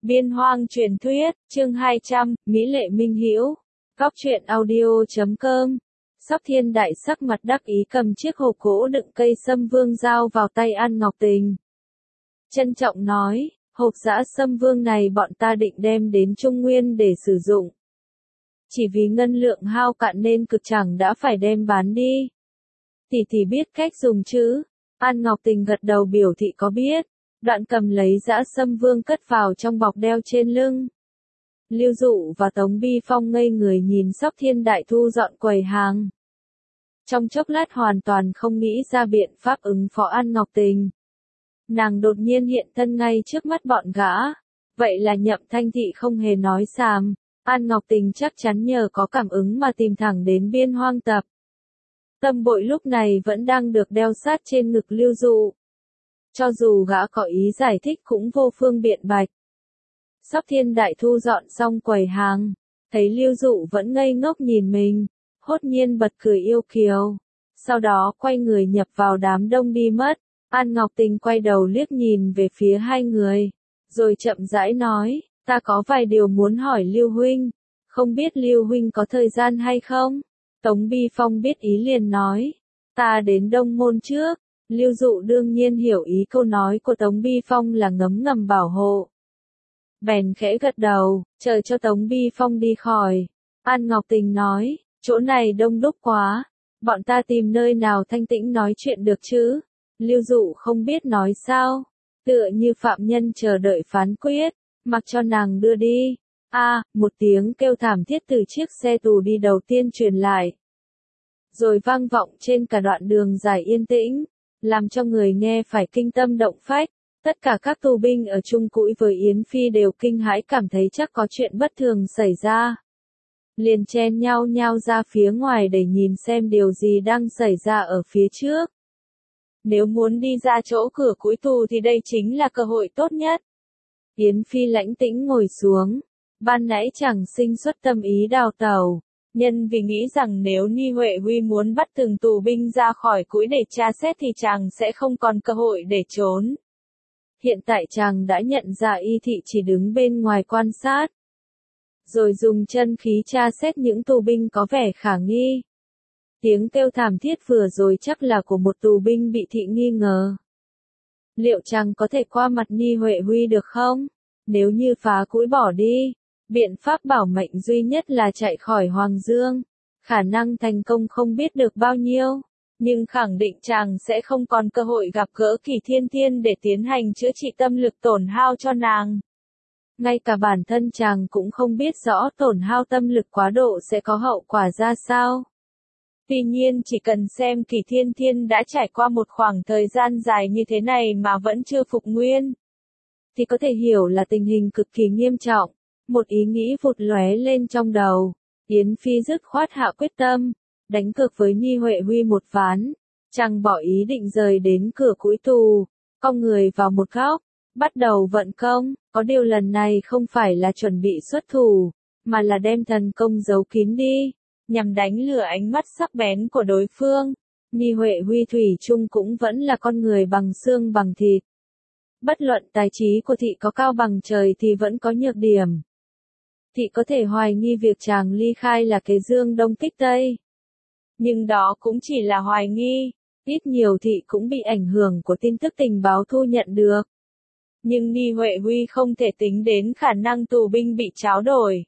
Biên hoang truyền thuyết, chương 200, Mỹ lệ minh hữu. Góc truyện audio.com. Sóc Thiên Đại sắc mặt đắc ý cầm chiếc hộp gỗ đựng cây sâm vương giao vào tay An Ngọc Tình. Trân trọng nói, hộp dã sâm vương này bọn ta định đem đến Trung Nguyên để sử dụng. Chỉ vì ngân lượng hao cạn nên cực chẳng đã phải đem bán đi. Tỷ biết cách dùng chứ? An Ngọc Tình gật đầu biểu thị có biết. Đoạn cầm lấy dã sâm vương cất vào trong bọc đeo trên lưng. Lưu Dụ và Tống Bi Phong ngây người nhìn Sóc Thiên Đại thu dọn quầy hàng. Trong chốc lát hoàn toàn không nghĩ ra biện pháp ứng phó An Ngọc Tình. Nàng đột nhiên hiện thân ngay trước mắt bọn gã. Vậy là Nhậm Thanh Thị không hề nói xàm. An Ngọc Tình chắc chắn nhờ có cảm ứng mà tìm thẳng đến Biên Hoang tập. Tâm bội lúc này vẫn đang được đeo sát trên ngực Lưu Dụ. Cho dù gã có ý giải thích cũng vô phương biện bạch. Sóc Thiên Đại thu dọn xong quầy hàng, thấy Lưu Dụ vẫn ngây ngốc nhìn mình, hốt nhiên bật cười yêu kiều. Sau đó quay người nhập vào đám đông đi mất. An Ngọc Tình quay đầu liếc nhìn về phía hai người, rồi chậm rãi nói, ta có vài điều muốn hỏi Lưu huynh, không biết Lưu huynh có thời gian hay không? Tống Bi Phong biết ý liền nói, ta đến Đông Môn trước. Lưu Dụ đương nhiên hiểu ý câu nói của Tống Bi Phong là ngấm ngầm bảo hộ. Bèn khẽ gật đầu, chờ cho Tống Bi Phong đi khỏi. An Ngọc Tình nói, chỗ này đông đúc quá, bọn ta tìm nơi nào thanh tĩnh nói chuyện được chứ? Lưu Dụ không biết nói sao, tựa như phạm nhân chờ đợi phán quyết, mặc cho nàng đưa đi. Một tiếng kêu thảm thiết từ chiếc xe tù đi đầu tiên truyền lại. Rồi vang vọng trên cả đoạn đường dài yên tĩnh. Làm cho người nghe phải kinh tâm động phách. Tất cả các tù binh ở chung cũi với Yến Phi đều kinh hãi cảm thấy chắc có chuyện bất thường xảy ra. Liền chen nhau ra phía ngoài để nhìn xem điều gì đang xảy ra ở phía trước. Nếu muốn đi ra chỗ cửa cũi tù thì đây chính là cơ hội tốt nhất. Yến Phi lãnh tĩnh ngồi xuống. Ban nãy chẳng sinh xuất tâm ý đào tẩu. Nhân vì nghĩ rằng nếu Ni Huệ Huy muốn bắt từng tù binh ra khỏi cũi để tra xét thì chàng sẽ không còn cơ hội để trốn. Hiện tại chàng đã nhận ra Y Thị chỉ đứng bên ngoài quan sát. Rồi dùng chân khí tra xét những tù binh có vẻ khả nghi. Tiếng kêu thảm thiết vừa rồi chắc là của một tù binh bị Thị nghi ngờ. Liệu chàng có thể qua mặt Ni Huệ Huy được không? Nếu như phá cũi bỏ đi. Biện pháp bảo mệnh duy nhất là chạy khỏi Hoàng Dương. Khả năng thành công không biết được bao nhiêu. Nhưng khẳng định chàng sẽ không còn cơ hội gặp gỡ Kỳ Thiên Thiên để tiến hành chữa trị tâm lực tổn hao cho nàng. Ngay cả bản thân chàng cũng không biết rõ tổn hao tâm lực quá độ sẽ có hậu quả ra sao. Tuy nhiên chỉ cần xem Kỳ Thiên Thiên đã trải qua một khoảng thời gian dài như thế này mà vẫn chưa phục nguyên, thì có thể hiểu là tình hình cực kỳ nghiêm trọng. Một ý nghĩ vụt lóe lên trong đầu. Yến Phi dứt khoát hạ quyết tâm, đánh cược với Ni Huệ Huy một ván. Chàng bỏ ý định rời đến cửa cũi tù, cong người vào một góc, bắt đầu vận công. Có điều lần này không phải là chuẩn bị xuất thủ, mà là đem thần công giấu kín đi, nhằm đánh lừa ánh mắt sắc bén của đối phương. Ni Huệ Huy thủy chung cũng vẫn là con người bằng xương bằng thịt. Bất luận tài trí của Thị có cao bằng trời thì vẫn có nhược điểm. Thị có thể hoài nghi việc chàng ly khai là kế dương đông kích tây. Nhưng đó cũng chỉ là hoài nghi, ít nhiều Thị cũng bị ảnh hưởng của tin tức tình báo thu nhận được. Nhưng Ni Huệ Huy không thể tính đến khả năng tù binh bị tráo đổi.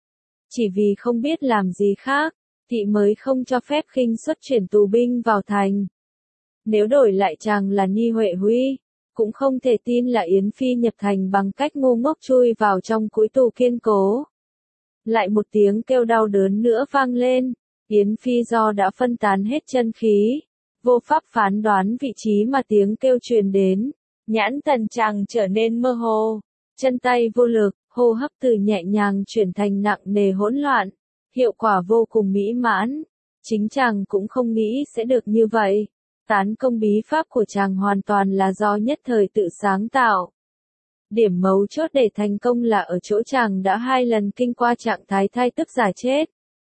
Chỉ vì không biết làm gì khác, Thị mới không cho phép khinh suất chuyển tù binh vào thành. Nếu đổi lại chàng là Ni Huệ Huy, cũng không thể tin là Yến Phi nhập thành bằng cách ngu ngốc chui vào trong cũi tù kiên cố. Lại một tiếng kêu đau đớn nữa vang lên. Yến Phi do đã phân tán hết chân khí, vô pháp phán đoán vị trí mà tiếng kêu truyền đến. Nhãn thần chàng trở nên mơ hồ, chân tay vô lực, hô hấp từ nhẹ nhàng chuyển thành nặng nề hỗn loạn. Hiệu quả vô cùng mỹ mãn. Chính chàng cũng không nghĩ sẽ được như vậy. Tán công bí pháp của chàng hoàn toàn là do nhất thời tự sáng tạo. Điểm mấu chốt để thành công là ở chỗ chàng đã 2 lần kinh qua trạng thái thai tức giả chết.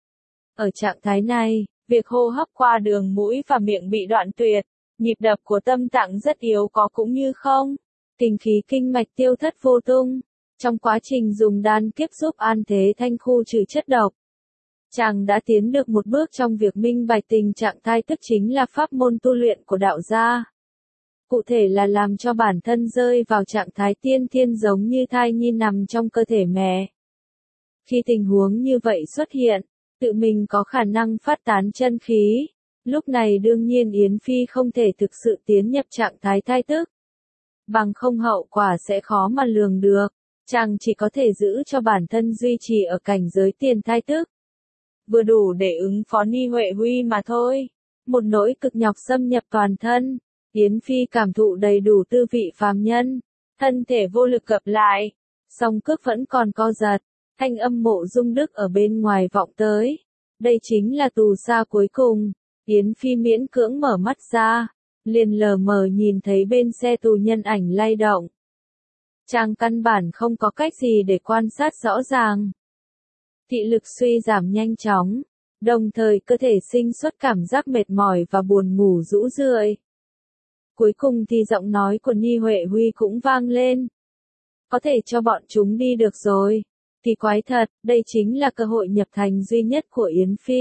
Ở trạng thái này, việc hô hấp qua đường mũi và miệng bị đoạn tuyệt, nhịp đập của tâm tạng rất yếu có cũng như không, kinh khí kinh mạch tiêu thất vô tung, Trong quá trình dùng đan kiếp giúp An Thế Thanh khu trừ chất độc, chàng đã tiến được một bước trong việc minh bạch tình trạng thai tức chính là pháp môn tu luyện của đạo gia. Cụ thể là làm cho bản thân rơi vào trạng thái tiên thiên giống như thai nhi nằm trong cơ thể mẹ. Khi tình huống như vậy xuất hiện, tự mình có khả năng phát tán chân khí. Lúc này đương nhiên Yến Phi không thể thực sự tiến nhập trạng thái thai tức. Bằng không hậu quả sẽ khó mà lường được. Chàng chỉ có thể giữ cho bản thân duy trì ở cảnh giới tiền thai tức. Vừa đủ để ứng phó Ni Huệ Huy mà thôi. Một nỗi cực nhọc xâm nhập toàn thân. Yến Phi cảm thụ đầy đủ tư vị phàm nhân. Thân thể vô lực cập lại. Song cước vẫn còn co giật. Thanh âm Mộ Dung Đức ở bên ngoài vọng tới. Đây chính là tù xa cuối cùng. Yến Phi miễn cưỡng mở mắt ra. Liền lờ mờ nhìn thấy bên xe tù nhân ảnh lay động. Chàng căn bản không có cách gì để quan sát rõ ràng. Thị lực suy giảm nhanh chóng, đồng thời cơ thể sinh xuất cảm giác mệt mỏi và buồn ngủ rũ rượi. Cuối cùng thì giọng nói của Ni Huệ Huy cũng vang lên. Có thể cho bọn chúng đi được rồi. Thì quái thật, đây chính là cơ hội nhập thành duy nhất của Yến Phi.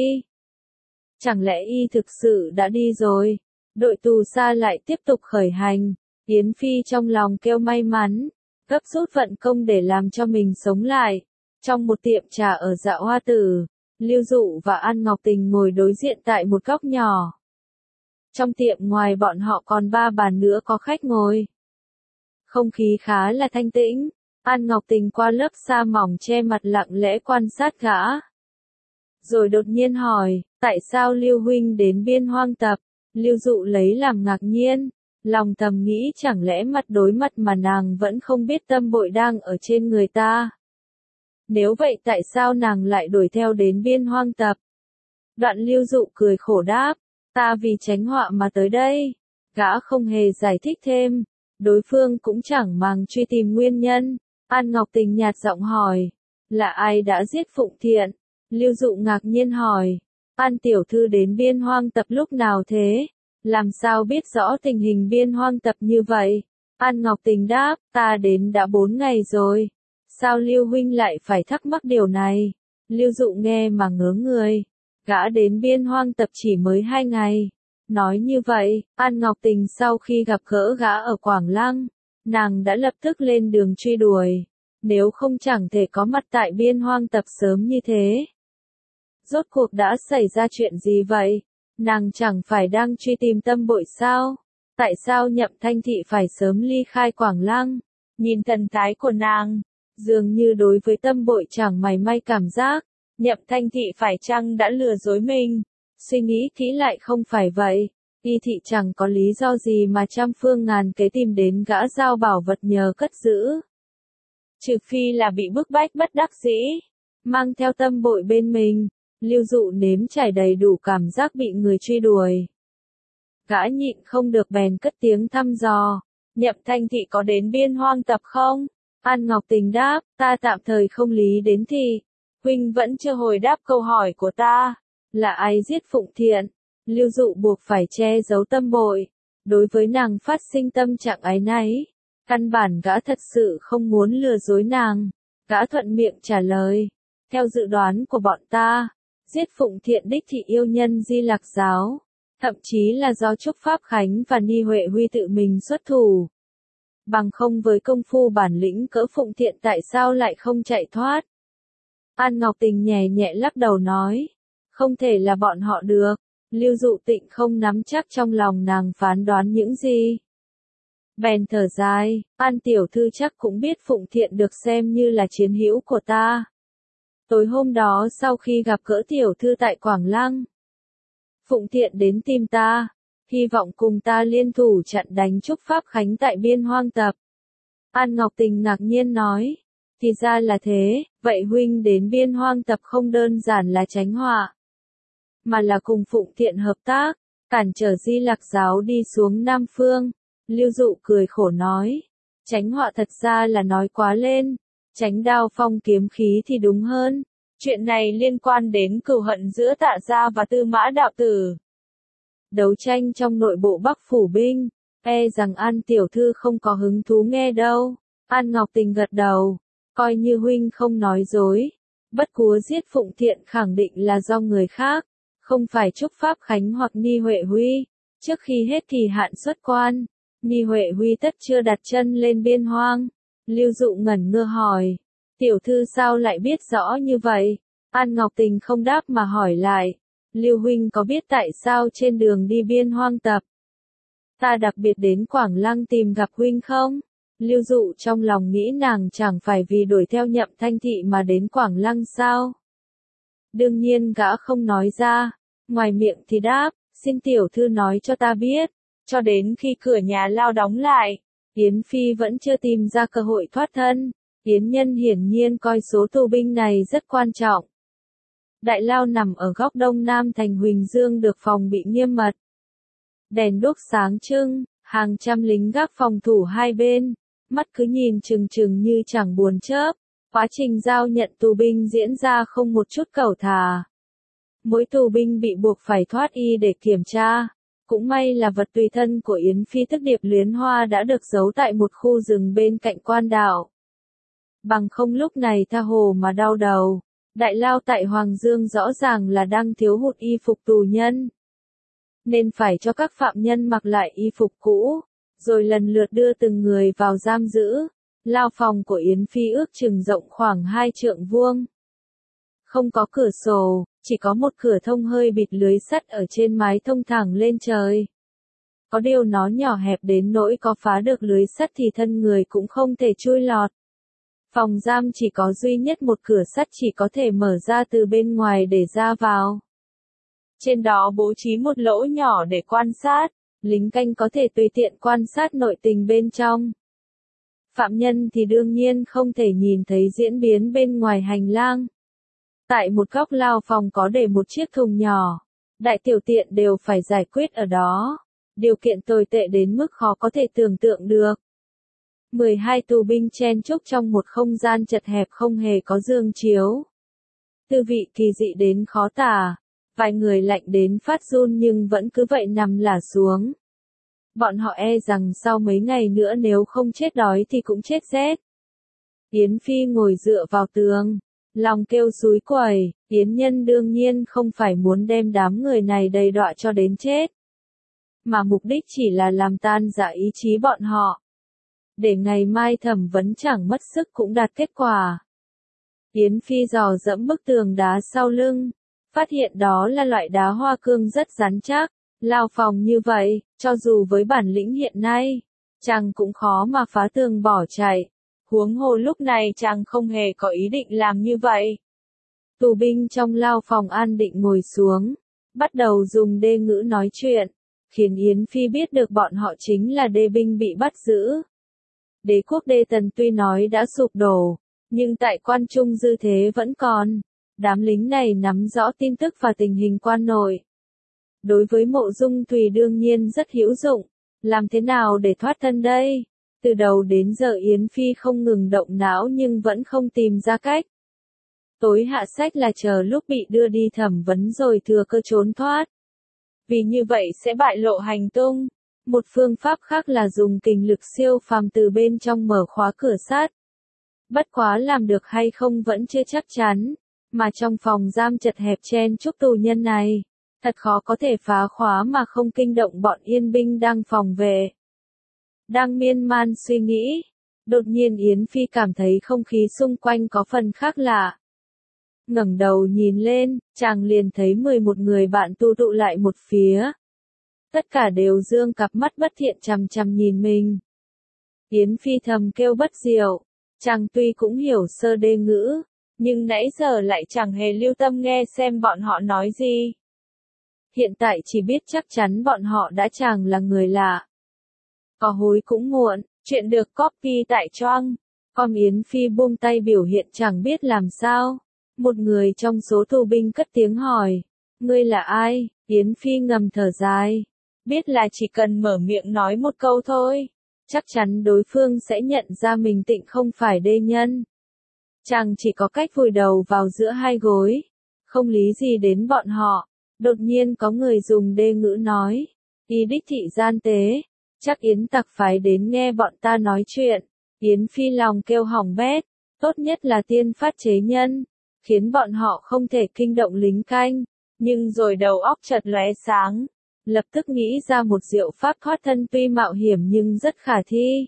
Chẳng lẽ y thực sự đã đi rồi? Đội tù xa lại tiếp tục khởi hành. Yến Phi trong lòng kêu may mắn, gấp rút vận công để làm cho mình sống lại. Trong một tiệm trà ở Dạ Hoa Tử, Lưu Dụ và An Ngọc Tình ngồi đối diện tại một góc nhỏ. Trong tiệm ngoài bọn họ còn 3 bàn nữa có khách ngồi. Không khí khá là thanh tĩnh. An Ngọc Tình qua lớp sa mỏng che mặt lặng lẽ quan sát gã. Rồi đột nhiên hỏi, tại sao Lưu huynh đến Biên Hoang tập? Lưu Dụ lấy làm ngạc nhiên, lòng thầm nghĩ chẳng lẽ mặt đối mặt mà nàng vẫn không biết tâm bội đang ở trên người ta. Nếu vậy tại sao nàng lại đuổi theo đến Biên Hoang tập? Đoạn Lưu Dụ cười khổ đáp, ta vì tránh họa mà tới đây. Gã không hề giải thích thêm, đối phương cũng chẳng màng truy tìm nguyên nhân. An Ngọc Tình nhạt giọng hỏi, là ai đã giết Phụng Thiện? Lưu Dụ ngạc nhiên hỏi, An tiểu thư đến Biên Hoang tập lúc nào thế? Làm sao biết rõ tình hình Biên Hoang tập như vậy? An Ngọc Tình đáp, ta đến đã 4 ngày rồi. Sao Lưu huynh lại phải thắc mắc điều này? Lưu Dụ nghe mà ngớ người. Gã đến Biên Hoang tập chỉ mới 2 ngày. Nói như vậy, An Ngọc Tình sau khi gặp gỡ gã ở Quảng Lăng, nàng đã lập tức lên đường truy đuổi. Nếu không chẳng thể có mặt tại Biên Hoang tập sớm như thế. Rốt cuộc đã xảy ra chuyện gì vậy? Nàng chẳng phải đang truy tìm tâm bội sao? Tại sao Nhậm Thanh Thị phải sớm ly khai Quảng Lăng? Nhìn thần thái của nàng, dường như đối với tâm bội chẳng mảy may cảm giác. Nhậm Thanh Thị phải chăng đã lừa dối mình? Suy nghĩ kỹ lại không phải vậy. Y thị chẳng có lý do gì mà trăm phương ngàn kế tìm đến gã giao bảo vật nhờ cất giữ. Trừ phi là bị bức bách bất đắc dĩ, mang theo tâm bội bên mình. Lưu Dụ nếm trải đầy đủ cảm giác bị người truy đuổi. Gã nhịn không được bèn cất tiếng thăm dò. Nhậm Thanh Thị có đến Biên Hoang tập không? An Ngọc Tình đáp, ta tạm thời không lý đến thì. Huynh vẫn chưa hồi đáp câu hỏi của ta. Là ai giết Phụng Thiện? Lưu Dụ buộc phải che giấu tâm bội. Đối với nàng phát sinh tâm trạng áy náy. Căn bản gã thật sự không muốn lừa dối nàng. Gã thuận miệng trả lời. Theo dự đoán của bọn ta, giết Phụng Thiện đích thị yêu nhân Di Lạc giáo. Thậm chí là do Trúc Pháp Khánh và Ni Huệ Huy tự mình xuất thủ. Bằng không với công phu bản lĩnh cỡ Phụng Thiện tại sao lại không chạy thoát? An Ngọc Tình nhẹ nhẹ lắc đầu nói. Không thể là bọn họ được. Lưu Dụ Tịnh không nắm chắc trong lòng nàng phán đoán những gì. Bèn thở dài, An tiểu thư chắc cũng biết Phụng Thiện được xem như là chiến hữu của ta. Tối hôm đó sau khi gặp gỡ tiểu thư tại Quảng Lăng, Phụng Thiện đến tìm ta, hy vọng cùng ta liên thủ chặn đánh Trúc Pháp Khánh tại Biên Hoang tập. An Ngọc Tình ngạc nhiên nói, thì ra là thế, vậy huynh đến Biên Hoang tập không đơn giản là tránh họa, mà là cùng Phụng Thiện hợp tác, cản trở Di Lạc giáo đi xuống Nam Phương. Lưu Dụ cười khổ nói, tránh họa thật ra là nói quá lên, tránh đao phong kiếm khí thì đúng hơn. Chuyện này liên quan đến cừu hận giữa Tạ gia và Tư Mã đạo tử. Đấu tranh trong nội bộ Bắc phủ binh, e rằng An tiểu thư không có hứng thú nghe đâu. An Ngọc Tình gật đầu, Coi như huynh không nói dối. Bất cúa giết Phụng Thiện khẳng định là do người khác, không phải Trúc Pháp Khánh hoặc Ni Huệ Huy. Trước khi hết kỳ hạn xuất quan, Ni Huệ Huy tất chưa đặt chân lên Biên Hoang. Lưu Dụ ngẩn ngơ hỏi, tiểu thư sao lại biết rõ như vậy? An Ngọc Tình không đáp mà hỏi lại, Lưu huynh có biết tại sao trên đường đi Biên Hoang tập ta đặc biệt đến Quảng Lăng tìm gặp huynh không? Lưu Dụ trong lòng nghĩ nàng chẳng phải vì đuổi theo Nhậm Thanh Thị mà đến Quảng Lăng sao? Đương nhiên gã không nói ra, ngoài miệng thì đáp, xin tiểu thư nói cho ta biết. Cho đến khi cửa nhà lao đóng lại, Yến Phi vẫn chưa tìm ra cơ hội thoát thân. Yến Nhân hiển nhiên coi số tù binh này rất quan trọng. Đại lao nằm ở góc đông nam thành Huỳnh Dương được phòng bị nghiêm mật. Đèn đuốc sáng trưng, hàng trăm lính gác phòng thủ hai bên, mắt cứ nhìn chừng chừng như chẳng buồn chớp. Quá trình giao nhận tù binh diễn ra không một chút cẩu thả. Mỗi tù binh bị buộc phải thoát y để kiểm tra. Cũng may là vật tùy thân của Yến Phi tức Điệp Luyến Hoa đã được giấu tại một khu rừng bên cạnh quan đảo. Bằng không lúc này tha hồ mà đau đầu. Đại lao tại Hoàng Dương rõ ràng là đang thiếu hụt y phục tù nhân, nên phải cho các phạm nhân mặc lại y phục cũ, rồi lần lượt đưa từng người vào giam giữ. Lao phòng của Yến Phi ước chừng rộng khoảng 2 trượng vuông. Không có cửa sổ, chỉ có một cửa thông hơi bịt lưới sắt ở trên mái thông thẳng lên trời. Có điều nó nhỏ hẹp đến nỗi có phá được lưới sắt thì thân người cũng không thể chui lọt. Phòng giam chỉ có duy nhất một cửa sắt chỉ có thể mở ra từ bên ngoài để ra vào. Trên đó bố trí một lỗ nhỏ để quan sát, lính canh có thể tùy tiện quan sát nội tình bên trong. Phạm nhân thì đương nhiên không thể nhìn thấy diễn biến bên ngoài hành lang. Tại một góc lao phòng có để một chiếc thùng nhỏ, đại tiểu tiện đều phải giải quyết ở đó. Điều kiện tồi tệ đến mức khó có thể tưởng tượng được. 12 tù binh chen chúc trong một không gian chật hẹp không hề có giường chiếu. Tư vị kỳ dị đến khó tả, vài người lạnh đến phát run nhưng vẫn cứ vậy nằm lả xuống. Bọn họ e rằng sau mấy ngày nữa nếu không chết đói thì cũng chết rét. Yến Phi ngồi dựa vào tường, lòng kêu xúi quẩy. Yến Nhân đương nhiên không phải muốn đem đám người này đầy đọa cho đến chết, mà mục đích chỉ là làm tan rã ý chí bọn họ, để ngày mai thẩm vấn chẳng mất sức cũng đạt kết quả. Yến Phi dò dẫm bức tường đá sau lưng, phát hiện đó là loại đá hoa cương rất rắn chắc. Lao phòng như vậy, cho dù với bản lĩnh hiện nay, chàng cũng khó mà phá tường bỏ chạy. Huống hồ lúc này chàng không hề có ý định làm như vậy. Tù binh trong lao phòng an định ngồi xuống, bắt đầu dùng đê ngữ nói chuyện, khiến Yến Phi biết được bọn họ chính là đê binh bị bắt giữ. Đế quốc Đê Tần tuy nói đã sụp đổ, nhưng tại quan trung dư thế vẫn còn. Đám lính này nắm rõ tin tức và tình hình quan nội. Đối với Mộ Dung Thùy đương nhiên rất hữu dụng. Làm thế nào để thoát thân đây? Từ đầu đến giờ Yến Phi không ngừng động não nhưng vẫn không tìm ra cách. Tối hạ sách là chờ lúc bị đưa đi thẩm vấn rồi thừa cơ trốn thoát. Vì như vậy sẽ bại lộ hành tung. Một phương pháp khác là dùng kình lực siêu phàm từ bên trong mở khóa cửa sắt. Bất quá làm được hay không vẫn chưa chắc chắn, mà trong phòng giam chật hẹp chen chúc tù nhân này, thật khó có thể phá khóa mà không kinh động bọn yên binh đang phòng vệ. Đang miên man suy nghĩ, đột nhiên Yến Phi cảm thấy không khí xung quanh có phần khác lạ. Ngẩng đầu nhìn lên, chàng liền thấy 11 người bạn tụ lại một phía. Tất cả đều dương cặp mắt bất thiện chằm chằm nhìn mình. Yến Phi thầm kêu bất diệu, chàng tuy cũng hiểu sơ đê ngữ, nhưng nãy giờ lại chẳng hề lưu tâm nghe xem bọn họ nói gì. Hiện tại chỉ biết chắc chắn bọn họ đã chẳng là người lạ. Có hối cũng muộn, chuyện được copy tại Choang. Yến Phi buông tay biểu hiện chẳng biết làm sao. Một người trong số tù binh cất tiếng hỏi, ngươi là ai? Yến Phi ngầm thở dài, biết là chỉ cần mở miệng nói một câu thôi, chắc chắn đối phương sẽ nhận ra mình tịnh không phải đê nhân. Chàng chỉ có cách vùi đầu vào giữa hai gối, không lý gì đến bọn họ. Đột nhiên có người dùng đê ngữ nói, y đích thị gian tế, chắc Yến tặc phái đến nghe bọn ta nói chuyện. Yến Phi lòng kêu hỏng bét, tốt nhất là tiên phát chế nhân, khiến bọn họ không thể kinh động lính canh, nhưng rồi đầu óc chợt lóe sáng, lập tức nghĩ ra một diệu pháp thoát thân tuy mạo hiểm nhưng rất khả thi.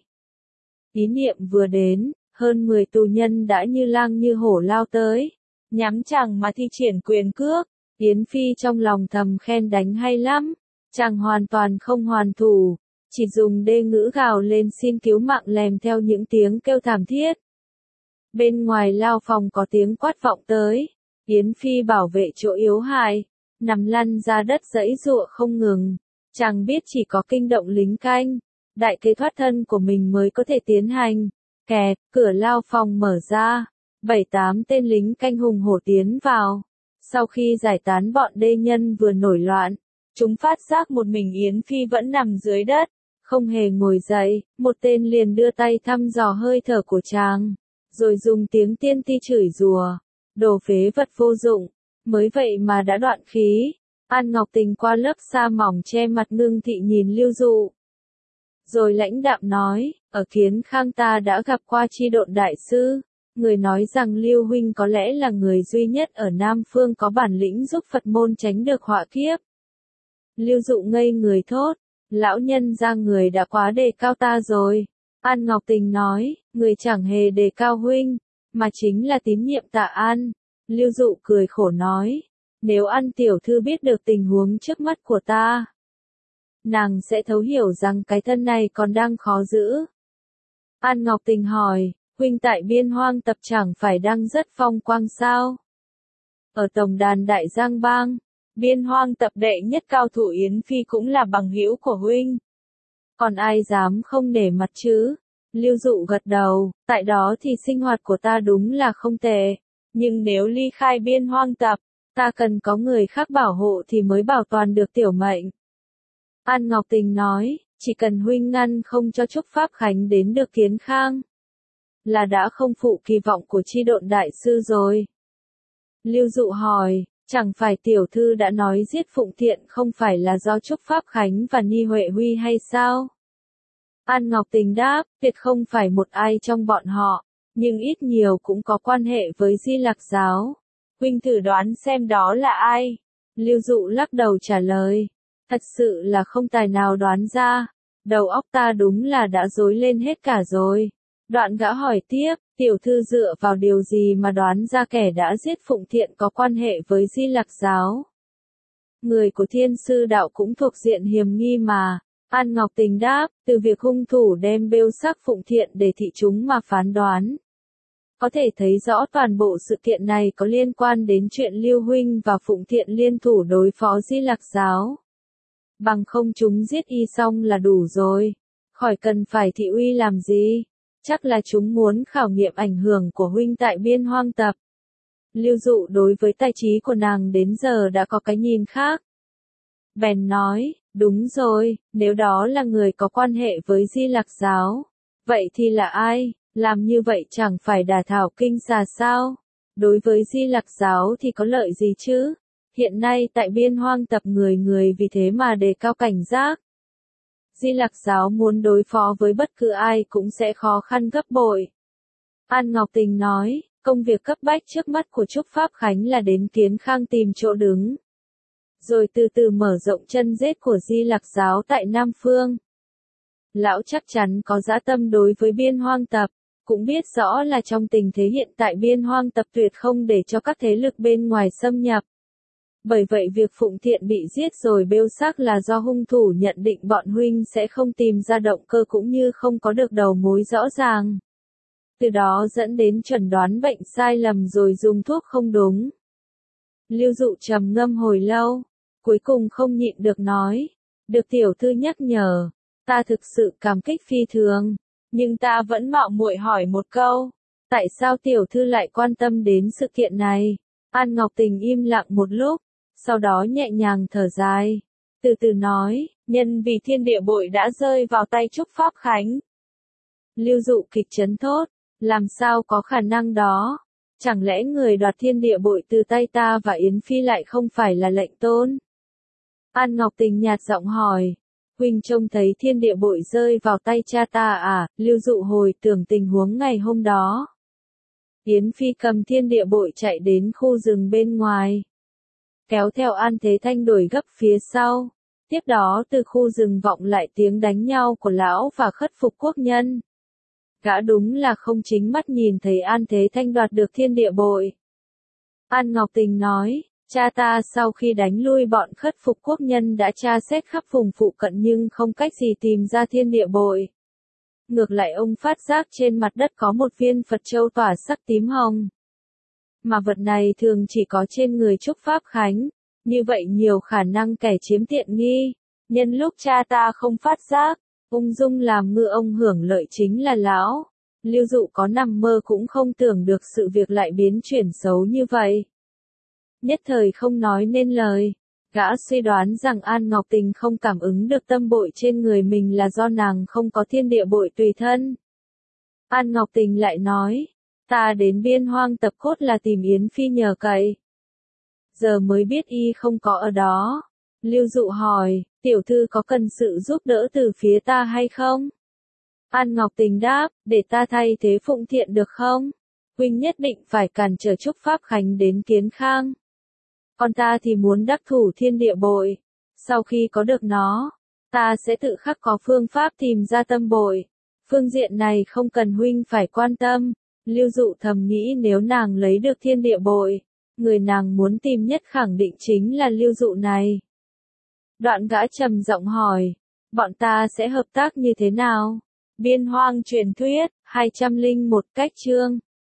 Ý niệm vừa đến, hơn 10 tù nhân đã như lang như hổ lao tới, nhắm chàng mà thi triển quyền cước. Yến Phi trong lòng thầm khen đánh hay lắm, chàng hoàn toàn không hoàn thủ, chỉ dùng đê ngữ gào lên xin cứu mạng lèm theo những tiếng kêu thảm thiết. Bên ngoài lao phòng có tiếng quát vọng tới, Yến Phi bảo vệ chỗ yếu hại, nằm lăn ra đất giãy giụa không ngừng, chàng biết chỉ có kinh động lính canh, đại kế thoát thân của mình mới có thể tiến hành. Kẹt, cửa lao phòng mở ra, 7-8 tên lính canh hùng hổ tiến vào. Sau khi giải tán bọn đê nhân vừa nổi loạn, chúng phát giác một mình Yến Phi vẫn nằm dưới đất, không hề ngồi dậy, một tên liền đưa tay thăm dò hơi thở của chàng, rồi dùng tiếng tiên ti chửi rủa, đồ phế vật vô dụng, mới vậy mà đã đoạn khí. An Ngọc Tình qua lớp sa mỏng che mặt ngưng thị nhìn Lưu Dụ. Rồi lãnh đạm nói, ở Kiến Khang ta đã gặp qua Chi Độn đại sư, người nói rằng Lưu huynh có lẽ là người duy nhất ở Nam Phương có bản lĩnh giúp Phật môn tránh được họa kiếp. Lưu Dụ ngây người thốt, lão nhân ra người đã quá đề cao ta rồi. An Ngọc Tình nói, người chẳng hề đề cao huynh, mà chính là tín nhiệm Tạ An. Lưu Dụ cười khổ nói, nếu An tiểu thư biết được tình huống trước mắt của ta, nàng sẽ thấu hiểu rằng cái thân này còn đang khó giữ. An Ngọc Tình hỏi, huynh tại Biên Hoang tập chẳng phải đang rất phong quang sao? Ở tổng đàn Đại Giang Bang, Biên Hoang tập đệ nhất cao thủ Yến Phi cũng là bằng hữu của huynh. Còn ai dám không nể mặt chứ? Lưu Dụ gật đầu, tại đó thì sinh hoạt của ta đúng là không tệ. Nhưng nếu ly khai Biên Hoang tập, ta cần có người khác bảo hộ thì mới bảo toàn được tiểu mệnh. An Ngọc Tình nói, chỉ cần huynh ngăn không cho Trúc Pháp Khánh đến được Kiến Khang, là đã không phụ kỳ vọng của Chi Độn đại sư rồi. Lưu Dụ hỏi, chẳng phải tiểu thư đã nói giết Phụng Thiện không phải là do Trúc Pháp Khánh và Ni Huệ Huy hay sao? An Ngọc Tình đáp, tuyệt không phải một ai trong bọn họ, nhưng ít nhiều cũng có quan hệ với Di Lặc giáo. Huynh thử đoán xem đó là ai? Lưu Dụ lắc đầu trả lời, thật sự là không tài nào đoán ra, đầu óc ta đúng là đã rối lên hết cả rồi. Đoạn gã hỏi tiếp, tiểu thư dựa vào điều gì mà đoán ra kẻ đã giết Phụng Thiện có quan hệ với Di Lặc giáo? Người của Thiên Sư Đạo cũng thuộc diện hiềm nghi mà. An Ngọc Tình đáp, từ việc hung thủ đem bêu xác Phụng Thiện để thị chúng mà phán đoán, có thể thấy rõ toàn bộ sự kiện này có liên quan đến chuyện Lưu huynh và Phụng Thiện liên thủ đối phó Di Lặc giáo. Bằng không chúng giết y xong là đủ rồi, khỏi cần phải thị uy làm gì. Chắc là chúng muốn khảo nghiệm ảnh hưởng của huynh tại Biên Hoang tập. Lưu Dụ đối với tài trí của nàng đến giờ đã có cái nhìn khác. Bèn nói, đúng rồi, nếu đó là người có quan hệ với Di Lặc giáo, vậy thì là ai? Làm như vậy chẳng phải đả thảo kinh xà sao? Đối với Di Lặc giáo thì có lợi gì chứ? Hiện nay tại Biên Hoang tập người người vì thế mà đề cao cảnh giác. Di Lặc giáo muốn đối phó với bất cứ ai cũng sẽ khó khăn gấp bội. An Ngọc Tình nói, công việc cấp bách trước mắt của Trúc Pháp Khánh là đến Kiến Khang tìm chỗ đứng, rồi từ từ mở rộng chân rết của Di Lặc giáo tại Nam Phương. Lão chắc chắn có dã tâm đối với Biên Hoang tập, cũng biết rõ là trong tình thế hiện tại Biên Hoang tập tuyệt không để cho các thế lực bên ngoài xâm nhập. Bởi vậy việc Phụng Thiện bị giết rồi bêu xác là do hung thủ nhận định bọn huynh sẽ không tìm ra động cơ cũng như không có được đầu mối rõ ràng. Từ đó dẫn đến chẩn đoán bệnh sai lầm rồi dùng thuốc không đúng. Lưu Dụ trầm ngâm hồi lâu, cuối cùng không nhịn được nói, được tiểu thư nhắc nhở, ta thực sự cảm kích phi thường, nhưng ta vẫn mạo muội hỏi một câu, tại sao tiểu thư lại quan tâm đến sự kiện này? An Ngọc Tình im lặng một lúc, sau đó nhẹ nhàng thở dài, từ từ nói, nhân vì thiên địa bội đã rơi vào tay Trúc Pháp Khánh. Lưu Dụ kịch chấn thốt, làm sao có khả năng đó? Chẳng lẽ người đoạt thiên địa bội từ tay ta và Yến Phi lại không phải là lệnh tôn? An Ngọc Tình nhạt giọng hỏi, huynh trông thấy thiên địa bội rơi vào tay cha ta à? Lưu Dụ hồi tưởng tình huống ngày hôm đó. Yến Phi cầm thiên địa bội chạy đến khu rừng bên ngoài. Kéo theo An Thế Thanh đuổi gấp phía sau. Tiếp đó từ khu rừng vọng lại tiếng đánh nhau của lão và khất phục quốc nhân. Gã đúng là không chính mắt nhìn thấy An Thế Thanh đoạt được thiên địa bội. An Ngọc Tình nói, cha ta sau khi đánh lui bọn khất phục quốc nhân đã tra xét khắp vùng phụ cận nhưng không cách gì tìm ra thiên địa bội. Ngược lại ông phát giác trên mặt đất có một viên Phật châu tỏa sắc tím hồng. Mà vật này thường chỉ có trên người Trúc Pháp Khánh, như vậy nhiều khả năng kẻ chiếm tiện nghi. Nhân lúc cha ta không phát giác, ung dung làm ngư ông hưởng lợi chính là lão. Lưu Dụ có nằm mơ cũng không tưởng được sự việc lại biến chuyển xấu như vậy. Nhất thời không nói nên lời. Gã suy đoán rằng An Ngọc Tình không cảm ứng được tâm bội trên người mình là do nàng không có thiên địa bội tùy thân. An Ngọc Tình lại nói, ta đến Biên Hoang Tập Cốt là tìm Yến Phi nhờ cậy. Giờ mới biết y không có ở đó. Lưu Dụ hỏi, tiểu thư có cần sự giúp đỡ từ phía ta hay không? An Ngọc Tình đáp, để ta thay thế phụng thiện được không? Huynh nhất định phải cản trở Trúc Pháp Khánh đến Kiến Khang. Còn ta thì muốn đắc thủ thiên địa bội. Sau khi có được nó, ta sẽ tự khắc có phương pháp tìm ra tâm bội. Phương diện này không cần huynh phải quan tâm. Lưu Dụ thầm nghĩ nếu nàng lấy được thiên địa bội, người nàng muốn tìm nhất khẳng định chính là Lưu Dụ này. Đoạn gã trầm giọng hỏi, bọn ta sẽ hợp tác như thế nào? Biên Hoang truyền thuyết, 201 cách chương.